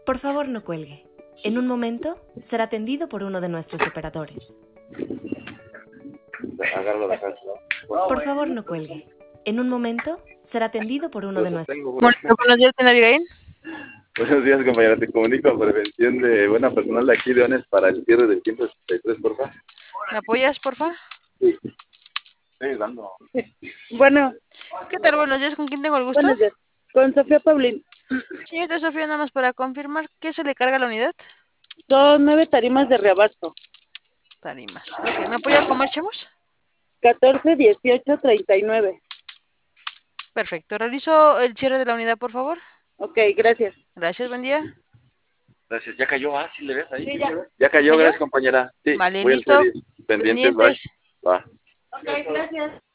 Por favor, no cuelgue. En un momento será atendido por uno de nuestros operadores. Agarro la casa, ¿no? Por favor, no cuelgue. En un momento será atendido por uno de nuestros. Bueno, buenos días, ¿tiene Abigail? Buenos días, compañera. Te comunico a prevención de buena personal de aquí de ONES para el cierre del 163, por favor. ¿Me apoyas, porfa? Sí. Estoy dando. Bueno, ¿Qué tal? Buenos días, ¿con quién tengo el gusto? buenos días. Con Sofía Paulín. Señorita Sofía, nada más para confirmar, ¿qué se le carga a la unidad? Son 9 tarimas de reabasto. Tarimas. Ok, ¿me apoya con marchamos? 14, 18, 39. Perfecto. Realizo el cierre de la unidad, por favor. Ok, gracias. Gracias, buen día. Gracias. ¿Ya cayó? Ah, sí, le ves ahí. Sí, ya. Ya cayó, ¿Cayó? gracias, compañera. Sí, Vale, voy al listo. serie. Pendientes, Pendientes. bye. Va. Ok, gracias.